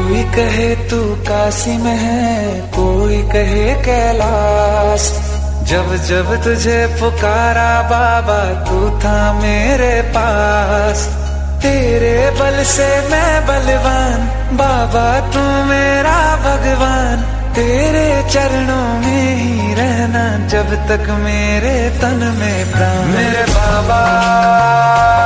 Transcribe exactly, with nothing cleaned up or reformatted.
कोई कहे तू काशी में है, कोई कहे कैलाश। जब जब तुझे पुकारा बाबा तू था मेरे पास। तेरे बल से मैं बलवान, बाबा तू मेरा भगवान। तेरे चरणों में ही रहना जब तक मेरे तन में प्राण। मेरे बाबा